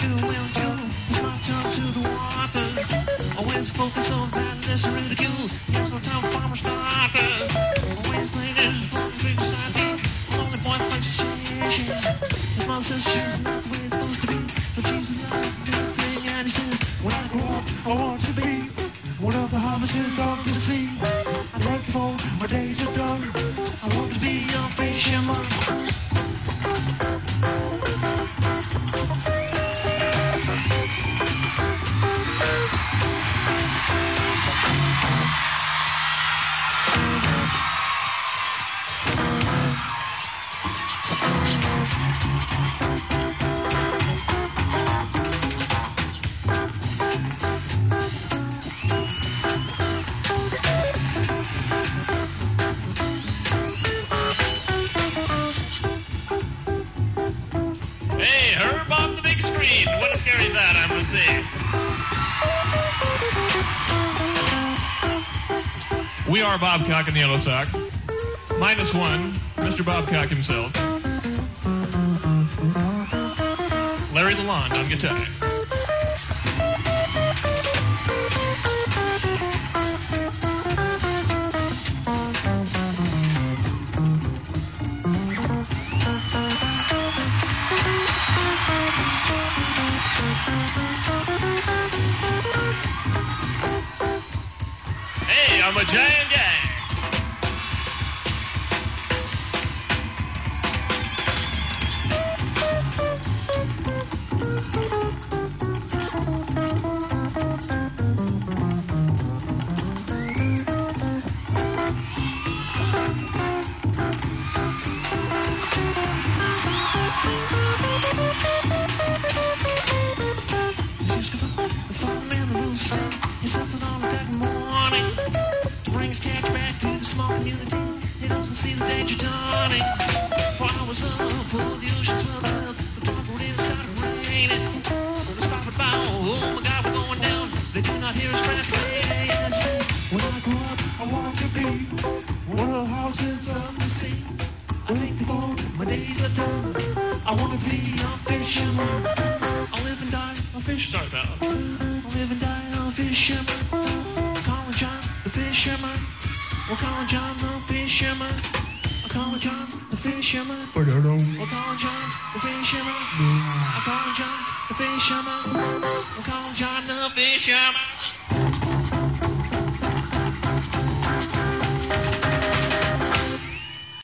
do well too. It's my turn to the water. Always focus on badness and ridicule. Here's no time for farmer starter. Always ladies from the big side. Only boy plays station. His mom says she's not the way it's supposed to be. But she's not this thing, and he says, when I grow up, I want to be one of the harvesters of the sea. I'm grateful my days are done. I want to be a fisherman. We are Bobcock and the Yellow Sock. -1, Mr. Bobcock himself. Larry Lalonde on guitar. I'm a giant guy. John the Fisherman.